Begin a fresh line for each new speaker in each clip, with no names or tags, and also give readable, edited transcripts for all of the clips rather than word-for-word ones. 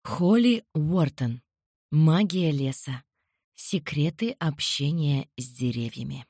Холли Уортон. Магия леса. Секреты общения с деревьями.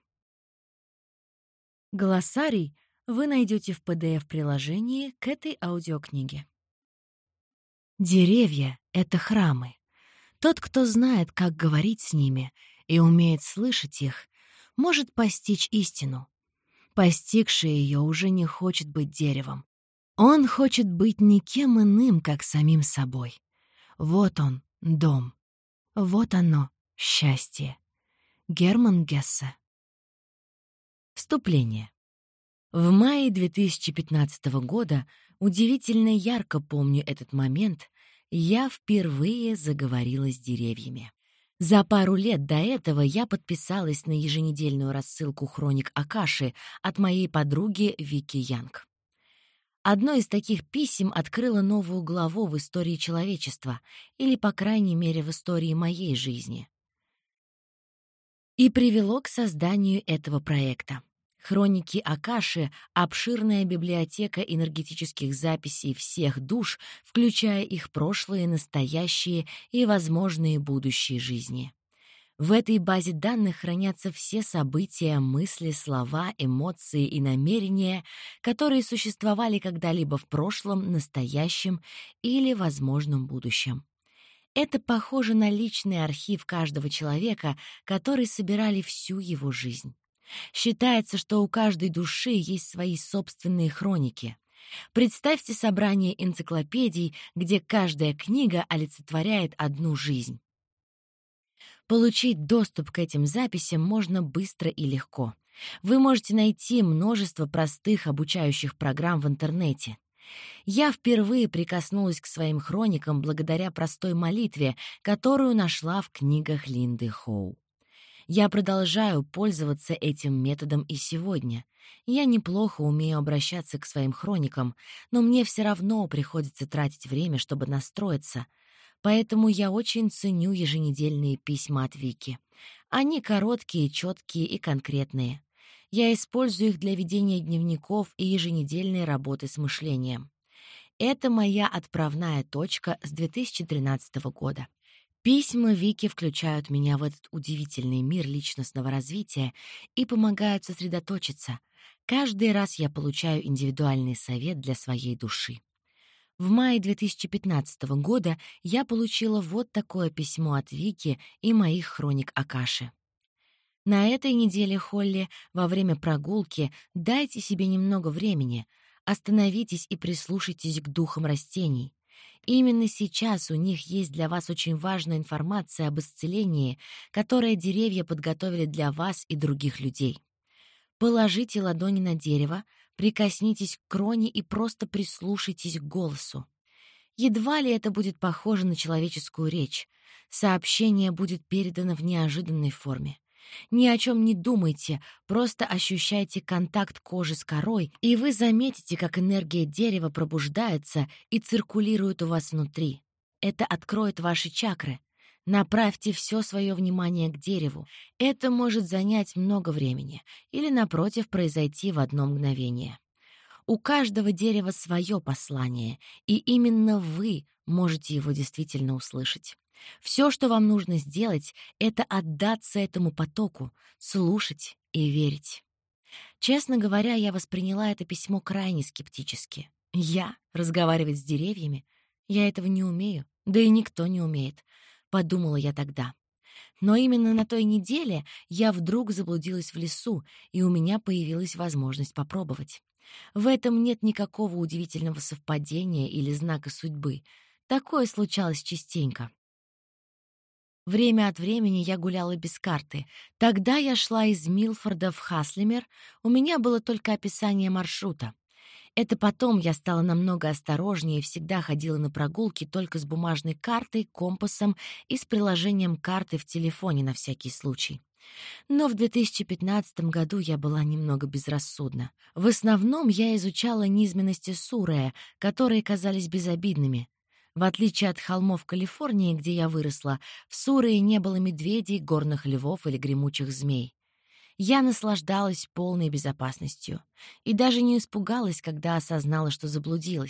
Глоссарий вы найдете в PDF-приложении к этой аудиокниге. Деревья — это храмы. Тот, кто знает, как говорить с ними и умеет слышать их, может постичь истину. Постигший ее уже не хочет быть деревом. Он хочет быть никем иным, как самим собой. Вот он, дом. Вот оно, счастье. Герман Гессе. Вступление. В мае 2015 года, удивительно ярко помню этот момент, я впервые заговорила с деревьями. За пару лет до этого я подписалась на еженедельную рассылку «Хроник Акаши» от моей подруги Вики Янг. Одно из таких писем открыло новую главу в истории человечества, или, по крайней мере, в истории моей жизни, и привело к созданию этого проекта. Хроники Акаши — обширная библиотека энергетических записей всех душ, включая их прошлые, настоящие и возможные будущие жизни. В этой базе данных хранятся все события, мысли, слова, эмоции и намерения, которые существовали когда-либо в прошлом, настоящем или возможном будущем. Это похоже на личный архив каждого человека, который собирали всю его жизнь. Считается, что у каждой души есть свои собственные хроники. Представьте собрание энциклопедий, где каждая книга олицетворяет одну жизнь. Получить доступ к этим записям можно быстро и легко. Вы можете найти множество простых обучающих программ в интернете. Я впервые прикоснулась к своим хроникам благодаря простой молитве, которую нашла в книгах Линды Хоу. Я продолжаю пользоваться этим методом и сегодня. Я неплохо умею обращаться к своим хроникам, но мне все равно приходится тратить время, чтобы настроиться. Поэтому я очень ценю еженедельные письма от Вики. Они короткие, четкие и конкретные. Я использую их для ведения дневников и еженедельной работы с мышлением. Это моя отправная точка с 2013 года. Письма Вики включают меня в этот удивительный мир личностного развития и помогают сосредоточиться. Каждый раз я получаю индивидуальный совет для своей души. В мае 2015 года я получила вот такое письмо от Вики и моих хроник Акаши. На этой неделе, Холли, во время прогулки дайте себе немного времени, остановитесь и прислушайтесь к духам растений. Именно сейчас у них есть для вас очень важная информация об исцелении, которое деревья подготовили для вас и других людей. Положите ладони на дерево, прикоснитесь к кроне и просто прислушайтесь к голосу. Едва ли это будет похоже на человеческую речь. Сообщение будет передано в неожиданной форме. Ни о чем не думайте, просто ощущайте контакт кожи с корой, и вы заметите, как энергия дерева пробуждается и циркулирует у вас внутри. Это откроет ваши чакры. Направьте все свое внимание к дереву. Это может занять много времени или, напротив, произойти в одно мгновение. У каждого дерева свое послание, и именно вы можете его действительно услышать. Все, что вам нужно сделать, это отдаться этому потоку, слушать и верить. Честно говоря, я восприняла это письмо крайне скептически. Я разговаривать с деревьями? Я этого не умею, да и никто не умеет, подумала я тогда. Но именно на той неделе я вдруг заблудилась в лесу, и у меня появилась возможность попробовать. В этом нет никакого удивительного совпадения или знака судьбы. Такое случалось частенько. Время от времени я гуляла без карты. Тогда я шла из Милфорда в Хаслимер, у меня было только описание маршрута. Это потом я стала намного осторожнее и всегда ходила на прогулки только с бумажной картой, компасом и с приложением карты в телефоне на всякий случай. Но в 2015 году я была немного безрассудна. В основном я изучала низменности Суррея, которые казались безобидными. В отличие от холмов Калифорнии, где я выросла, в Суррее не было медведей, горных львов или гремучих змей. Я наслаждалась полной безопасностью и даже не испугалась, когда осознала, что заблудилась.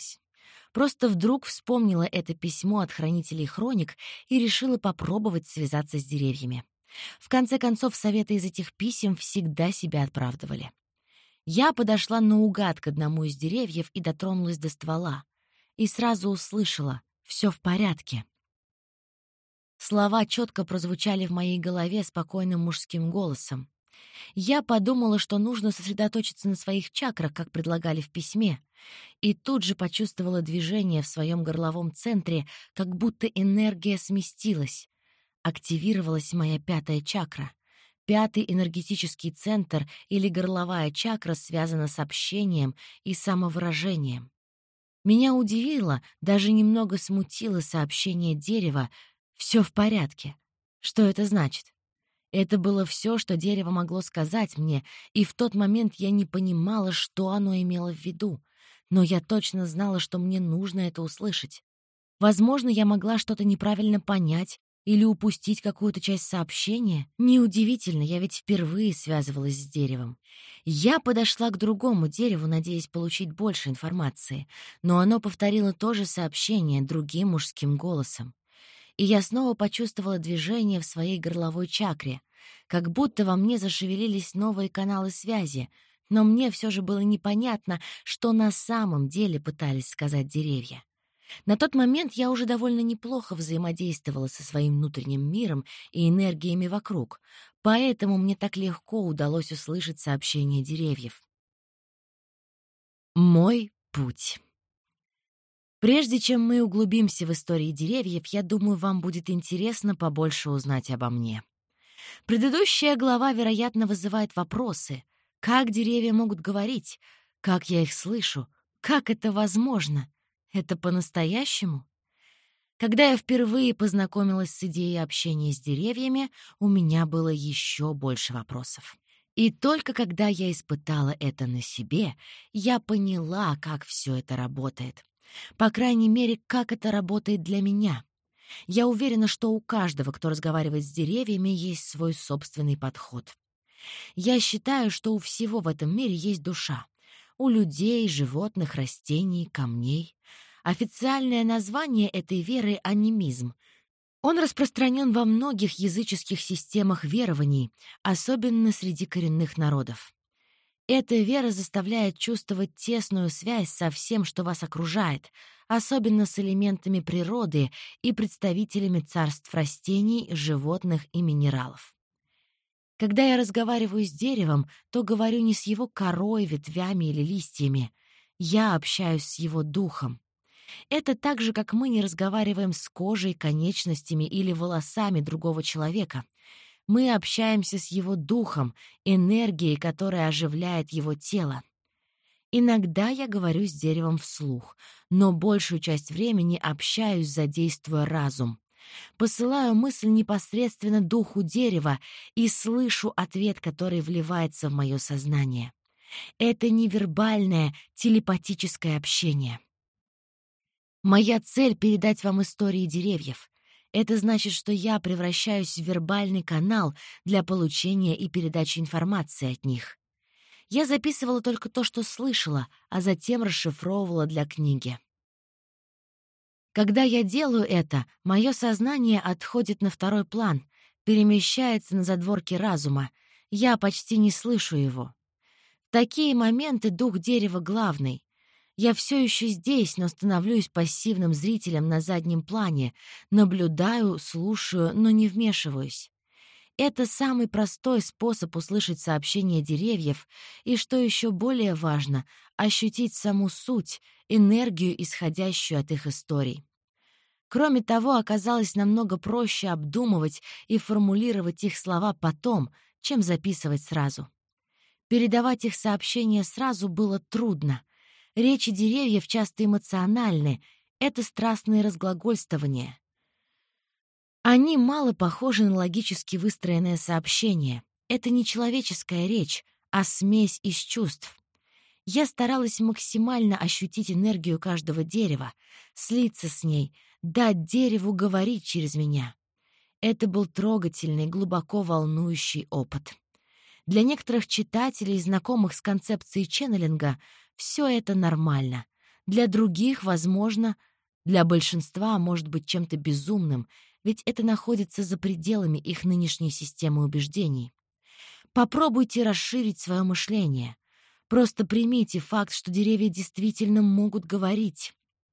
Просто вдруг вспомнила это письмо от хранителей хроник и решила попробовать связаться с деревьями. В конце концов, советы из этих писем всегда себя оправдывали. Я подошла наугад к одному из деревьев и дотронулась до ствола. И сразу услышала: «Все в порядке». Слова четко прозвучали в моей голове спокойным мужским голосом. Я подумала, что нужно сосредоточиться на своих чакрах, как предлагали в письме, и тут же почувствовала движение в своем горловом центре, как будто энергия сместилась. Активировалась моя пятая чакра. Пятый энергетический центр или горловая чакра связана с общением и самовыражением. Меня удивило, даже немного смутило сообщение дерева «все в порядке». Что это значит? Это было все, что дерево могло сказать мне, и в тот момент я не понимала, что оно имело в виду. Но я точно знала, что мне нужно это услышать. Возможно, я могла что-то неправильно понять или упустить какую-то часть сообщения. Неудивительно, я ведь впервые связывалась с деревом. Я подошла к другому дереву, надеясь получить больше информации, но оно повторило то же сообщение другим мужским голосом. И я снова почувствовала движение в своей горловой чакре, как будто во мне зашевелились новые каналы связи, но мне все же было непонятно, что на самом деле пытались сказать деревья. На тот момент я уже довольно неплохо взаимодействовала со своим внутренним миром и энергиями вокруг, поэтому мне так легко удалось услышать сообщение деревьев. Мой путь. Прежде чем мы углубимся в истории деревьев, я думаю, вам будет интересно побольше узнать обо мне. Предыдущая глава, вероятно, вызывает вопросы. Как деревья могут говорить? Как я их слышу? Как это возможно? Это по-настоящему? Когда я впервые познакомилась с идеей общения с деревьями, у меня было еще больше вопросов. И только когда я испытала это на себе, я поняла, как все это работает. По крайней мере, как это работает для меня. Я уверена, что у каждого, кто разговаривает с деревьями, есть свой собственный подход. Я считаю, что у всего в этом мире есть душа. У людей, животных, растений, камней. Официальное название этой веры — анимизм. Он распространен во многих языческих системах верований, особенно среди коренных народов. Эта вера заставляет чувствовать тесную связь со всем, что вас окружает, особенно с элементами природы и представителями царств растений, животных и минералов. Когда я разговариваю с деревом, то говорю не с его корой, ветвями или листьями. Я общаюсь с его духом. Это так же, как мы не разговариваем с кожей, конечностями или волосами другого человека. Мы общаемся с его духом, энергией, которая оживляет его тело. Иногда я говорю с деревом вслух, но большую часть времени общаюсь, задействуя разум. Посылаю мысль непосредственно духу дерева и слышу ответ, который вливается в мое сознание. Это невербальное, телепатическое общение. Моя цель — передать вам истории деревьев. Это значит, что я превращаюсь в вербальный канал для получения и передачи информации от них. Я записывала только то, что слышала, а затем расшифровывала для книги. Когда я делаю это, мое сознание отходит на второй план, перемещается на задворки разума. Я почти не слышу его. В такие моменты дух дерева главный. Я все еще здесь, но становлюсь пассивным зрителем на заднем плане, наблюдаю, слушаю, но не вмешиваюсь. Это самый простой способ услышать сообщения деревьев и, что еще более важно, ощутить саму суть, энергию, исходящую от их историй. Кроме того, оказалось намного проще обдумывать и формулировать их слова потом, чем записывать сразу. Передавать их сообщения сразу было трудно. Речи деревьев часто эмоциональны, это страстные разглагольствования. Они мало похожи на логически выстроенное сообщение. Это не человеческая речь, а смесь из чувств. Я старалась максимально ощутить энергию каждого дерева, слиться с ней, дать дереву говорить через меня. Это был трогательный, глубоко волнующий опыт. Для некоторых читателей, знакомых с концепцией ченнелинга, все это нормально. Для других, возможно, для большинства может быть чем-то безумным, ведь это находится за пределами их нынешней системы убеждений. Попробуйте расширить свое мышление. Просто примите факт, что деревья действительно могут говорить.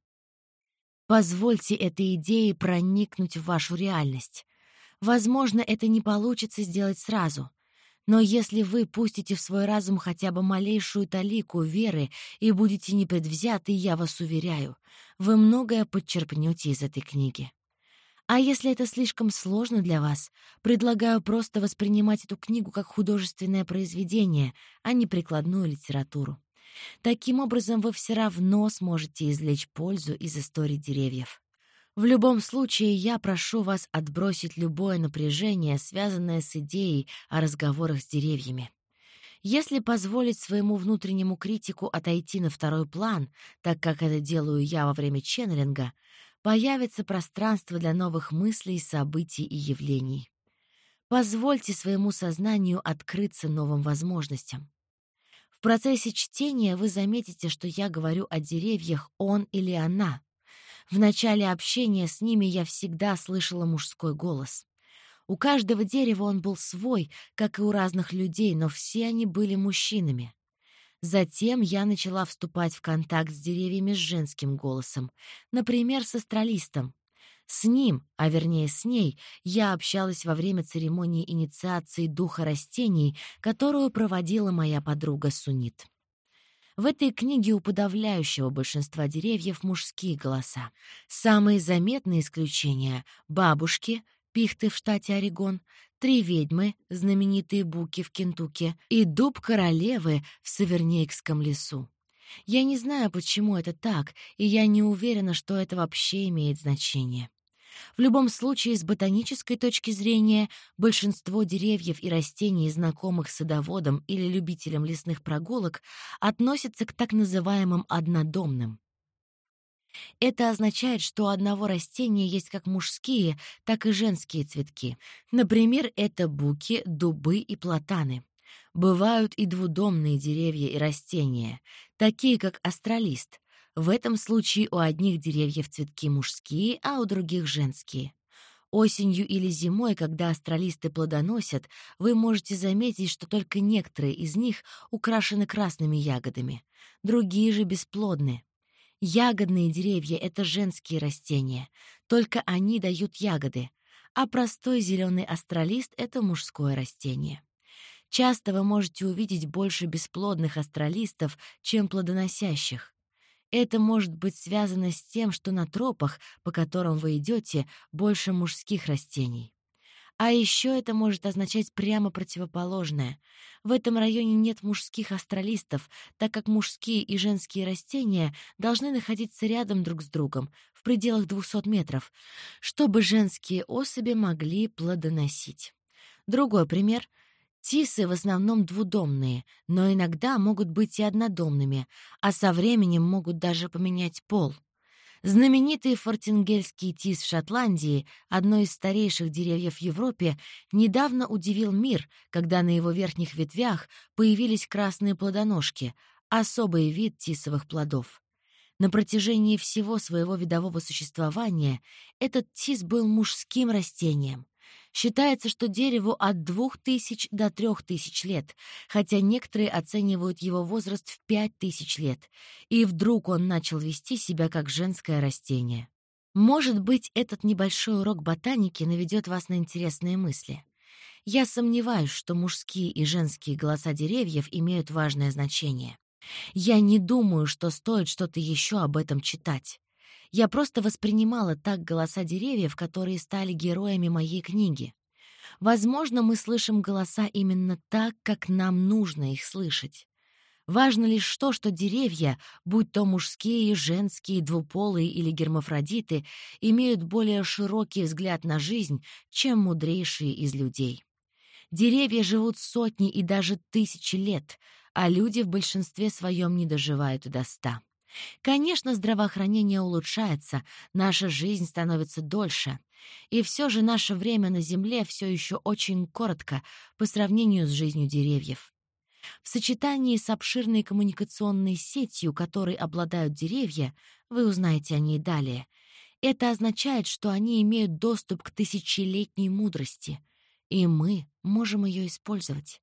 Позвольте этой идее проникнуть в вашу реальность. Возможно, это не получится сделать сразу, но если вы пустите в свой разум хотя бы малейшую талику веры и будете непредвзяты, я вас уверяю, вы многое подчерпнете из этой книги. А если это слишком сложно для вас, предлагаю просто воспринимать эту книгу как художественное произведение, а не прикладную литературу. Таким образом, вы все равно сможете извлечь пользу из истории деревьев. В любом случае, я прошу вас отбросить любое напряжение, связанное с идеей о разговорах с деревьями. Если позволить своему внутреннему критику отойти на второй план, так как это делаю я во время ченнелинга, появится пространство для новых мыслей, событий и явлений. Позвольте своему сознанию открыться новым возможностям. В процессе чтения вы заметите, что я говорю о деревьях «он» или «она». В начале общения с ними я всегда слышала мужской голос. У каждого дерева он был свой, как и у разных людей, но все они были мужчинами. Затем я начала вступать в контакт с деревьями с женским голосом, например, с астралистом. С ним, а вернее с ней, я общалась во время церемонии инициации духа растений, которую проводила моя подруга Сунит. В этой книге у подавляющего большинства деревьев мужские голоса. Самые заметные исключения — бабушки, пихты в штате Орегон, 3 ведьмы, знаменитые буки в Кентукки, и дуб королевы в Савернейкском лесу. Я не знаю, почему это так, и я не уверена, что это вообще имеет значение. В любом случае, с ботанической точки зрения, большинство деревьев и растений, знакомых садоводам или любителям лесных прогулок, относятся к так называемым однодомным. Это означает, что у одного растения есть как мужские, так и женские цветки. Например, это буки, дубы и платаны. Бывают и двудомные деревья и растения, такие как астралист. В этом случае у одних деревьев цветки мужские, а у других — женские. Осенью или зимой, когда астралисты плодоносят, вы можете заметить, что только некоторые из них украшены красными ягодами, другие же бесплодны. Ягодные деревья — это женские растения, только они дают ягоды, а простой зеленый астралист — это мужское растение. Часто вы можете увидеть больше бесплодных астралистов, чем плодоносящих. Это может быть связано с тем, что на тропах, по которым вы идете, больше мужских растений. А еще это может означать прямо противоположное. В этом районе нет мужских астралистов, так как мужские и женские растения должны находиться рядом друг с другом, в пределах 200 метров, чтобы женские особи могли плодоносить. Другой пример. Тисы в основном двудомные, но иногда могут быть и однодомными, а со временем могут даже поменять пол. Знаменитый фортингельский тис в Шотландии, одно из старейших деревьев в Европе, недавно удивил мир, когда на его верхних ветвях появились красные плодоножки, особый вид тисовых плодов. На протяжении всего своего видового существования этот тис был мужским растением. Считается, что дереву от 2000 до 3000 лет, хотя некоторые оценивают его возраст в 5000 лет, и вдруг он начал вести себя как женское растение. Может быть, этот небольшой урок ботаники наведет вас на интересные мысли. Я сомневаюсь, что мужские и женские голоса деревьев имеют важное значение. Я не думаю, что стоит что-то еще об этом читать. Я просто воспринимала так голоса деревьев, которые стали героями моей книги. Возможно, мы слышим голоса именно так, как нам нужно их слышать. Важно лишь то, что деревья, будь то мужские, женские, двуполые или гермафродиты, имеют более широкий взгляд на жизнь, чем мудрейшие из людей. Деревья живут сотни и даже тысячи лет, а люди в большинстве своем не доживают и до 100. Конечно, здравоохранение улучшается, наша жизнь становится дольше. И все же наше время на Земле все еще очень коротко по сравнению с жизнью деревьев. В сочетании с обширной коммуникационной сетью, которой обладают деревья, вы узнаете о ней далее, это означает, что они имеют доступ к тысячелетней мудрости, и мы можем ее использовать.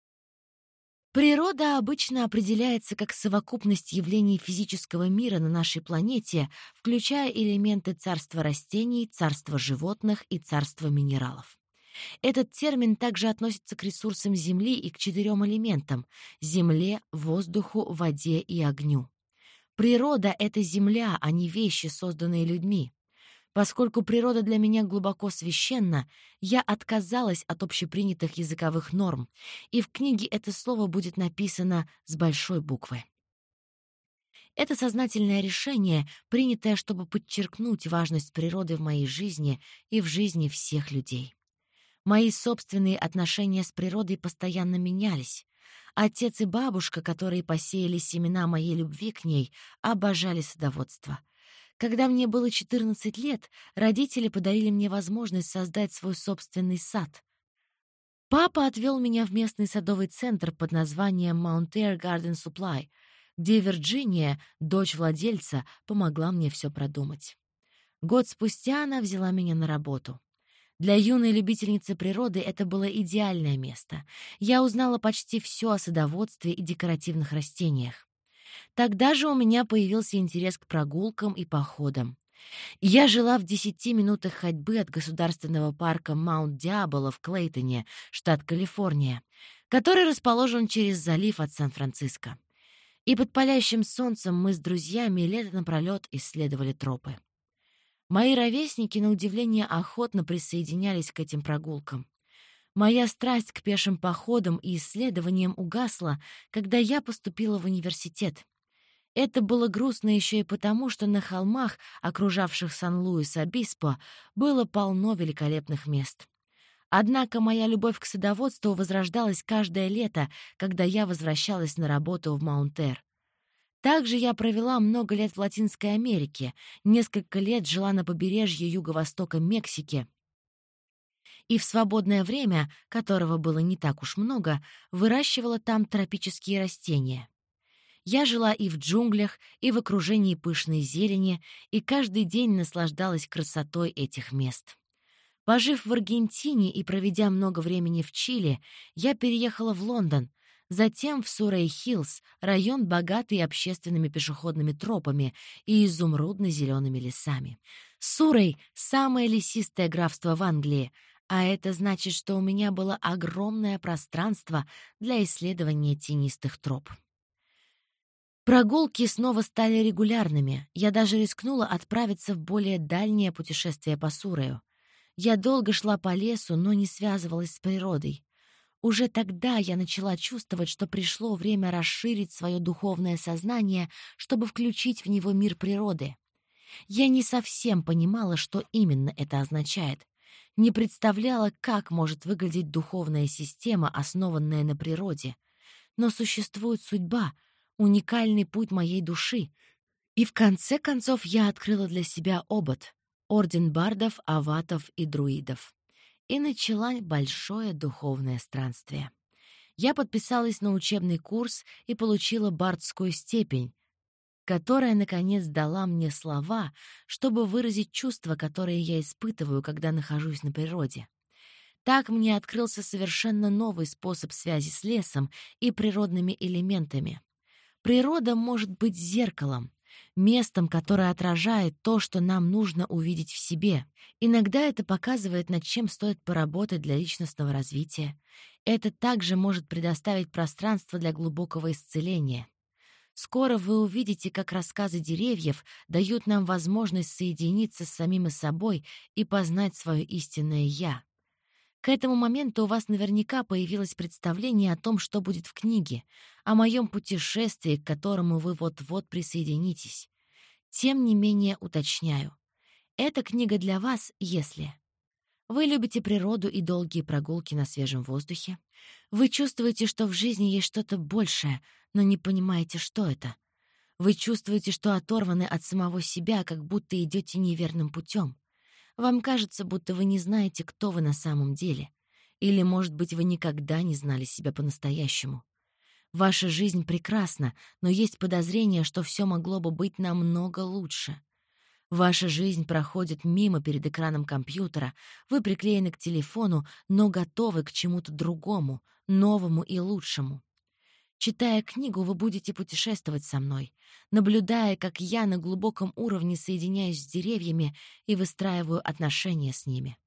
Природа обычно определяется как совокупность явлений физического мира на нашей планете, включая элементы царства растений, царства животных и царства минералов. Этот термин также относится к ресурсам Земли и к 4 элементам — земле, воздуху, воде и огню. Природа — это земля, а не вещи, созданные людьми. Поскольку природа для меня глубоко священна, я отказалась от общепринятых языковых норм, и в книге это слово будет написано с большой буквы. Это сознательное решение, принятое, чтобы подчеркнуть важность природы в моей жизни и в жизни всех людей. Мои собственные отношения с природой постоянно менялись. Отец и бабушка, которые посеяли семена моей любви к ней, обожали садоводство. Когда мне было 14 лет, родители подарили мне возможность создать свой собственный сад. Папа отвел меня в местный садовый центр под названием Mount Air Garden Supply, где Вирджиния, дочь владельца, помогла мне все продумать. Год спустя она взяла меня на работу. Для юной любительницы природы это было идеальное место. Я узнала почти все о садоводстве и декоративных растениях. Тогда же у меня появился интерес к прогулкам и походам. Я жила в 10 минутах ходьбы от государственного парка Маунт-Диабло в Клейтоне, штат Калифорния, который расположен через залив от Сан-Франциско. И под палящим солнцем мы с друзьями лето напролёт исследовали тропы. Мои ровесники, на удивление, охотно присоединялись к этим прогулкам. Моя страсть к пешим походам и исследованиям угасла, когда я поступила в университет. Это было грустно еще и потому, что на холмах, окружавших Сан-Луис-Обиспо, было полно великолепных мест. Однако моя любовь к садоводству возрождалась каждое лето, когда я возвращалась на работу в Маунт-Эр. Также я провела много лет в Латинской Америке, несколько лет жила на побережье юго-востока Мексики и в свободное время, которого было не так уж много, выращивала там тропические растения. Я жила и в джунглях, и в окружении пышной зелени, и каждый день наслаждалась красотой этих мест. Пожив в Аргентине и проведя много времени в Чили, я переехала в Лондон, затем в Суррей-Хиллз, район, богатый общественными пешеходными тропами и изумрудно-зелеными лесами. Суррей — самое лесистое графство в Англии, а это значит, что у меня было огромное пространство для исследования тенистых троп. Прогулки снова стали регулярными. Я даже рискнула отправиться в более дальнее путешествие по Суррею. Я долго шла по лесу, но не связывалась с природой. Уже тогда я начала чувствовать, что пришло время расширить свое духовное сознание, чтобы включить в него мир природы. Я не совсем понимала, что именно это означает. Не представляла, как может выглядеть духовная система, основанная на природе. Но существует судьба, уникальный путь моей души. И в конце концов я открыла для себя обод — орден бардов, аватов и друидов. И начала большое духовное странствие. Я подписалась на учебный курс и получила бардскую степень, которая, наконец, дала мне слова, чтобы выразить чувства, которые я испытываю, когда нахожусь на природе. Так мне открылся совершенно новый способ связи с лесом и природными элементами. Природа может быть зеркалом, местом, которое отражает то, что нам нужно увидеть в себе. Иногда это показывает, над чем стоит поработать для личностного развития. Это также может предоставить пространство для глубокого исцеления. Скоро вы увидите, как рассказы деревьев дают нам возможность соединиться с самим собой и познать свое истинное «я». К этому моменту у вас наверняка появилось представление о том, что будет в книге, о моем путешествии, к которому вы вот-вот присоединитесь. Тем не менее, уточняю. Эта книга для вас, если вы любите природу и долгие прогулки на свежем воздухе. Вы чувствуете, что в жизни есть что-то большее, но не понимаете, что это. Вы чувствуете, что оторваны от самого себя, как будто идете неверным путем. Вам кажется, будто вы не знаете, кто вы на самом деле. Или, может быть, вы никогда не знали себя по-настоящему. Ваша жизнь прекрасна, но есть подозрение, что все могло бы быть намного лучше. Ваша жизнь проходит мимо перед экраном компьютера, вы приклеены к телефону, но готовы к чему-то другому, новому и лучшему. Читая книгу, вы будете путешествовать со мной, наблюдая, как я на глубоком уровне соединяюсь с деревьями и выстраиваю отношения с ними.